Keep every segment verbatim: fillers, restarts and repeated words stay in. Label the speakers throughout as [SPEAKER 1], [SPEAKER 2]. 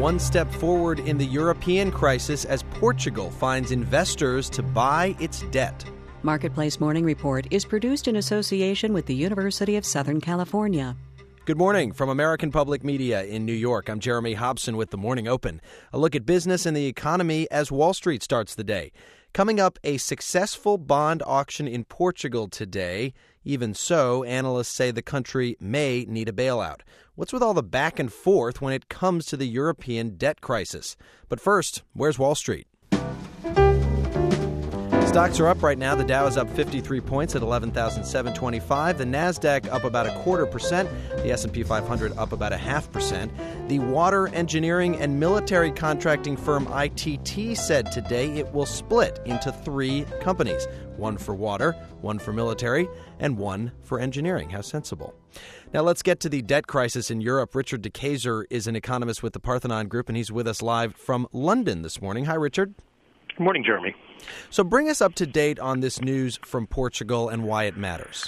[SPEAKER 1] One step forward in the European crisis as Portugal finds investors to buy its debt.
[SPEAKER 2] Marketplace Morning Report is produced in association with the University of Southern California.
[SPEAKER 1] Good morning from American Public Media in New York. I'm Jeremy Hobson with The Morning Open. A look at business and the economy as Wall Street starts the day. Coming up, a successful bond auction in Portugal today. Even so, analysts say the country may need a bailout. What's with all the back and forth when it comes to the European debt crisis? But first, where's Wall Street? Stocks are up right now. The Dow is up fifty-three points at eleven thousand seven hundred twenty-five. The Nasdaq up about a quarter percent. The S and P five hundred up about a half percent. The water engineering and military contracting firm I T T said today it will split into three companies. One for water, one for military, and one for engineering. How sensible. Now let's get to the debt crisis in Europe. Richard DeKeyser is an economist with the Parthenon Group, and he's with us live from London this morning. Hi, Richard.
[SPEAKER 3] Good morning, Jeremy.
[SPEAKER 1] So bring us up to date on this news from Portugal and why it matters.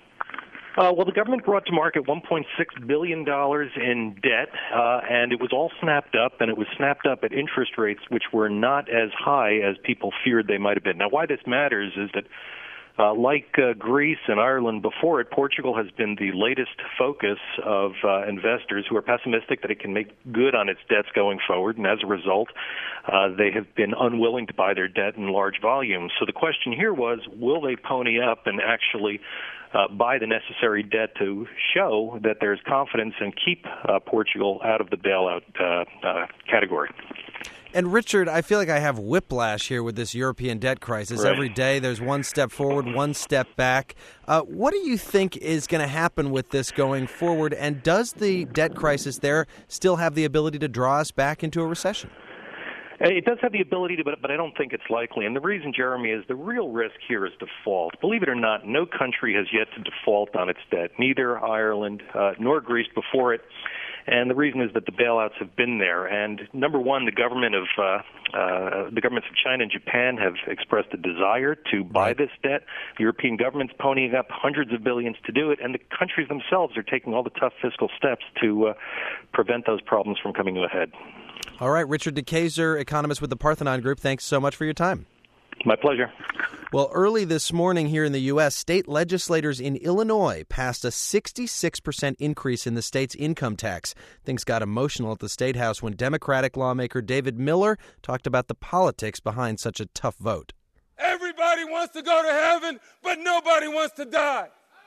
[SPEAKER 3] Uh, well, the government brought to market one point six billion dollars in debt, uh, and it was all snapped up, and it was snapped up at interest rates which were not as high as people feared they might have been. Now, why this matters is that Uh, like uh, Greece and Ireland before it, Portugal has been the latest focus of uh, investors who are pessimistic that it can make good on its debts going forward, and as a result, uh, they have been unwilling to buy their debt in large volumes. So the question here was, will they pony up and actually uh, buy the necessary debt to show that there's confidence and keep uh, Portugal out of the bailout uh, uh, category?
[SPEAKER 1] And Richard, I feel like I have whiplash here with this European debt crisis.
[SPEAKER 3] Right.
[SPEAKER 1] Every day there's one step forward, one step back. Uh, what do you think is going to happen with this going forward? And does the debt crisis there still have the ability to draw us back into a recession?
[SPEAKER 3] It does have the ability to, but, but I don't think it's likely. And the reason, Jeremy, is the real risk here is default. Believe it or not, no country has yet to default on its debt, neither Ireland uh, nor Greece before it. And the reason is that the bailouts have been there. And number one, the government of uh, uh, the governments of China and Japan have expressed a desire to buy
[SPEAKER 1] Right.
[SPEAKER 3] this debt. The European government's ponying up hundreds of billions to do it, and the countries themselves are taking all the tough fiscal steps to uh, prevent those problems from coming to a head.
[SPEAKER 1] All right, Richard DeKeyser, economist with the Parthenon Group, thanks so much for your time.
[SPEAKER 3] My pleasure.
[SPEAKER 1] Well, early this morning here in the U S, state legislators in Illinois passed a sixty-six percent increase in the state's income tax. Things got emotional at the State House when Democratic lawmaker David Miller talked about the politics behind such a tough vote.
[SPEAKER 4] Everybody wants to go to heaven, but nobody wants to die.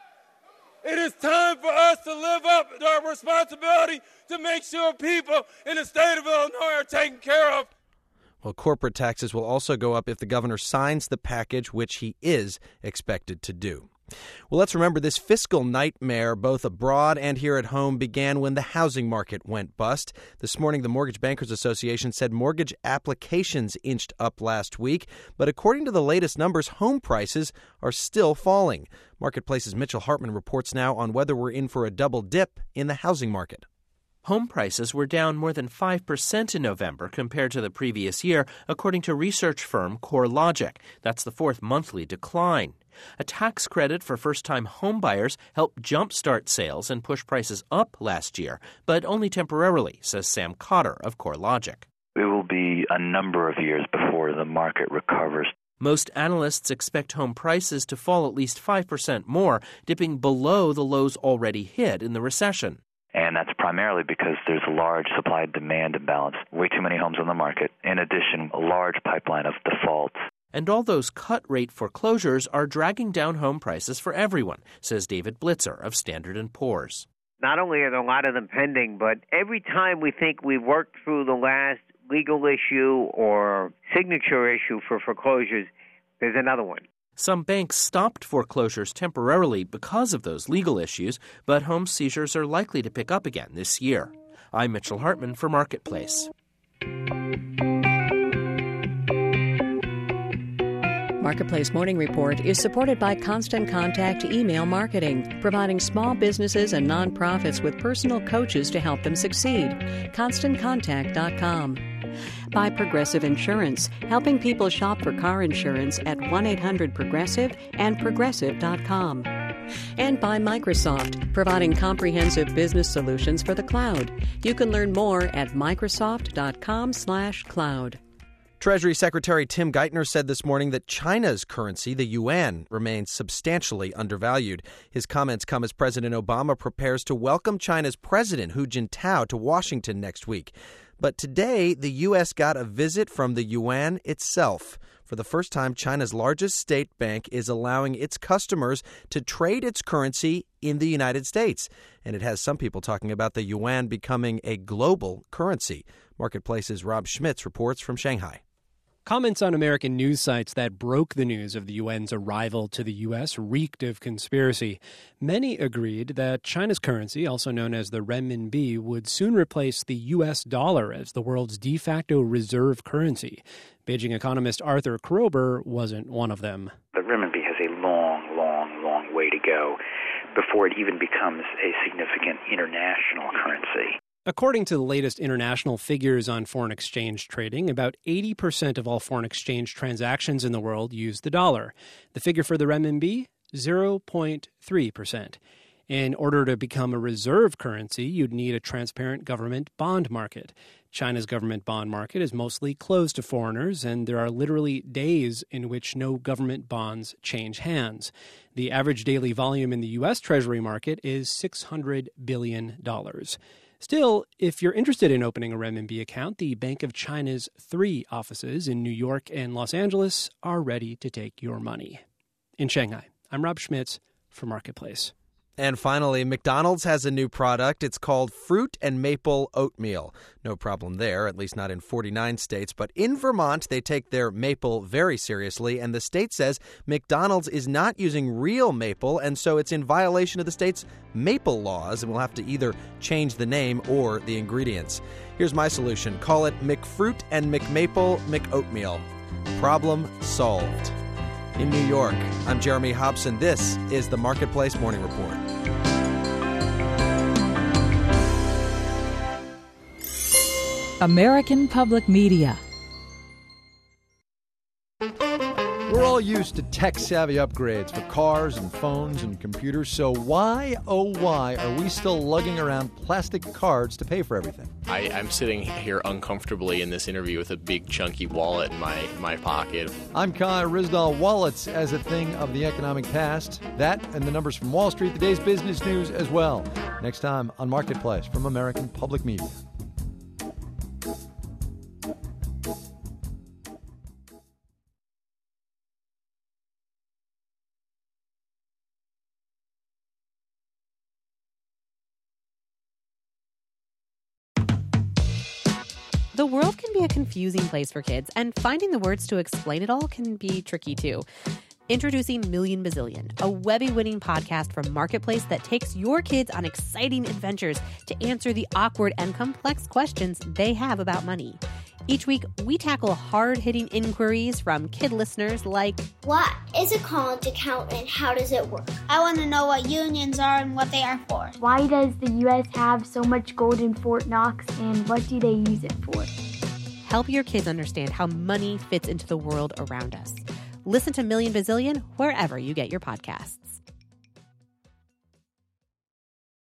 [SPEAKER 4] It is time for us to live up to our responsibility to make sure people in the state of Illinois are taken care of.
[SPEAKER 1] Well, corporate taxes will also go up if the governor signs the package, which he is expected to do. Well, let's remember this fiscal nightmare, both abroad and here at home, began when the housing market went bust. This morning, the Mortgage Bankers Association said mortgage applications inched up last week. But according to the latest numbers, home prices are still falling. Marketplace's Mitchell Hartman reports now on whether we're in for a double dip in the housing market.
[SPEAKER 5] Home prices were down more than five percent in November compared to the previous year, according to research firm CoreLogic. That's the fourth monthly decline. A tax credit for first-time homebuyers helped jumpstart sales and push prices up last year, but only temporarily, says Sam Cotter of CoreLogic.
[SPEAKER 6] It will be a number of years before the market recovers.
[SPEAKER 5] Most analysts expect home prices to fall at least five percent more, dipping below the lows already hit in the recession.
[SPEAKER 6] And that's primarily because there's a large supply-demand imbalance. Way too many homes on the market. In addition, a large pipeline of defaults.
[SPEAKER 5] And all those cut-rate foreclosures are dragging down home prices for everyone, says David Blitzer of Standard and Poor's.
[SPEAKER 7] Not only are there a lot of them pending, but every time we think we've worked through the last legal issue or signature issue for foreclosures, there's another one.
[SPEAKER 5] Some banks stopped foreclosures temporarily because of those legal issues, but home seizures are likely to pick up again this year. I'm Mitchell Hartman for Marketplace.
[SPEAKER 2] Marketplace Morning Report is supported by Constant Contact Email Marketing, providing small businesses and nonprofits with personal coaches to help them succeed. constant contact dot com. By Progressive Insurance, helping people shop for car insurance at one eight hundred progressive and progressive dot com. And by Microsoft, providing comprehensive business solutions for the cloud. You can learn more at Microsoft.com slash cloud.
[SPEAKER 1] Treasury Secretary Tim Geithner said this morning that China's currency, the yuan, remains substantially undervalued. His comments come as President Obama prepares to welcome China's President Hu Jintao to Washington next week. But today, the U S got a visit from the yuan itself. For the first time, China's largest state bank is allowing its customers to trade its currency in the United States. And it has some people talking about the yuan becoming a global currency. Marketplace's Rob Schmitz reports from Shanghai.
[SPEAKER 8] Comments on American news sites that broke the news of the yuan's arrival to the U S reeked of conspiracy. Many agreed that China's currency, also known as the renminbi, would soon replace the U S dollar as the world's de facto reserve currency. Beijing economist Arthur Kroeber wasn't one of them.
[SPEAKER 9] The renminbi has a long, long, long way to go before it even becomes a significant international currency.
[SPEAKER 8] According to the latest international figures on foreign exchange trading, about eighty percent of all foreign exchange transactions in the world use the dollar. The figure for the renminbi, zero point three percent. In order to become a reserve currency, you'd need a transparent government bond market. China's government bond market is mostly closed to foreigners, and there are literally days in which no government bonds change hands. The average daily volume in the U S Treasury market is six hundred billion dollars. Still, if you're interested in opening a renminbi account, the Bank of China's three offices in New York and Los Angeles are ready to take your money. In Shanghai, I'm Rob Schmitz for Marketplace.
[SPEAKER 1] And finally, McDonald's has a new product. It's called Fruit and Maple Oatmeal. No problem there, at least not in forty-nine states. But in Vermont, they take their maple very seriously, and the state says McDonald's is not using real maple, and so it's in violation of the state's maple laws, and will have to either change the name or the ingredients. Here's my solution. Call it McFruit and McMaple McOatmeal. Problem solved. In New York, I'm Jeremy Hobson. This is the Marketplace Morning Report.
[SPEAKER 10] American Public Media.
[SPEAKER 11] We're all used to tech-savvy upgrades for cars and phones and computers, so why, oh why, are we still lugging around plastic cards to pay for everything?
[SPEAKER 12] I, I'm sitting here uncomfortably in this interview with a big chunky wallet in my, my pocket.
[SPEAKER 11] I'm Kai Rizdal. Wallets as a thing of the economic past. That and the numbers from Wall Street, the day's business news as well. Next time on Marketplace from American Public Media.
[SPEAKER 13] The world can be a confusing place for kids, and finding the words to explain it all can be tricky too. Introducing Million Bazillion, a Webby-winning podcast from Marketplace that takes your kids on exciting adventures to answer the awkward and complex questions they have about money. Each week, we tackle hard-hitting inquiries from kid listeners like,
[SPEAKER 14] what is a college account and how does it work?
[SPEAKER 15] I want to know what unions are and what they are for.
[SPEAKER 16] Why does the U S have so much gold in Fort Knox and what do they use it for?
[SPEAKER 13] Help your kids understand how money fits into the world around us. Listen to Million Bazillion wherever you get your podcasts.